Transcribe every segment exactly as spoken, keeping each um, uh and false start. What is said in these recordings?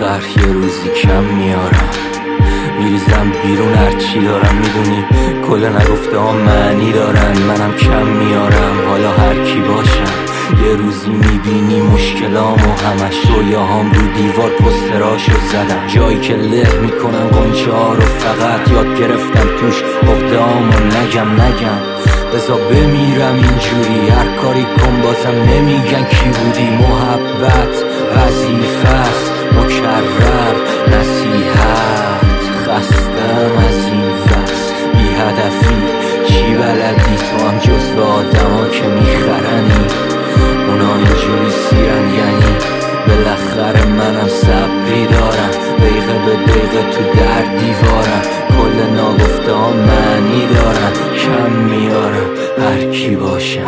لاغر یه روزی کم میارم، میریزم بیرون هرچی دارم. میدونی کل نگفته ها معنی دارن، منم کم میارم حالا هر کی باشم. یه روزی میبینی مشکلامو همش رویاهام رو دیوار پستراشو زدم، جایی که له میکنن قنچه ها رو فقط یاد گرفتم توش عقده‌هامو نگم نگم بزا بمیرم اینجوری. هر کاری کن بازم نمیگن کی بودی. محبت وظیفه است مکرر نصیحت، خستم از این فصل بی هدفی. چی بلدی تو هم جز به آدم ها که میخرنی، اونا اینجوری سیرن یعنی بالاخره منم صبری دارم. دقیقه به دقیقه تو در دیوارم، کل ناگفته ها معنی دارن. کم میارم هر کی باشم.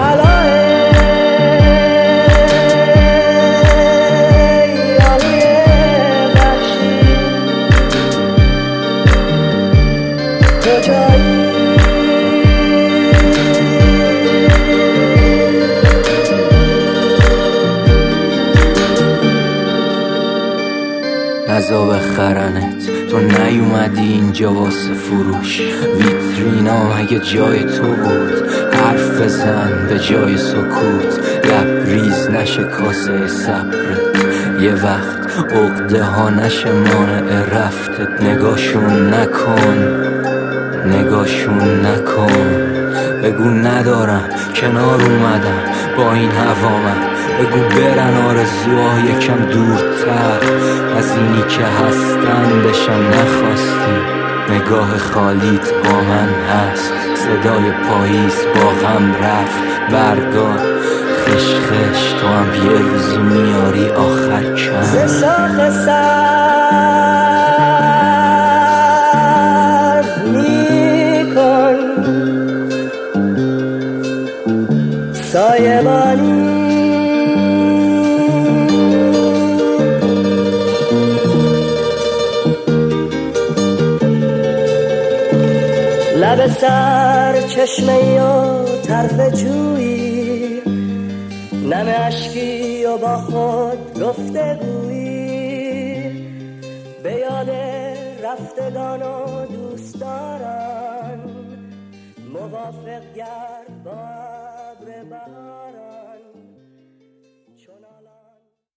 نزا بخرنت، تو نیومدی اینجا واسه فروش. ویترینا مگه جای تو بود؟ حرف بزن به جای سکوت، لبریز نشه کاسه صبرت. یه وقت عقده ها نشه مانع رفتت. نگاشون نکن نگاشون نکن بگو ندارم کنار اومدم با این هوا من. بگو برن آرزوها یکم دورتر از اینی که هستن بشن نخواستی. نگاه خالیت با من هست، صدای پاییز با غم رفت. برگا خش خش تو هم یه روزی میاری آخر کم. ز شاخ سر میکن سایبانی، لب سر چشمه و طرف جویی، نم اشکی و با خود گفته گویی. به یاد رفتگان و دوستداران موافق گرد با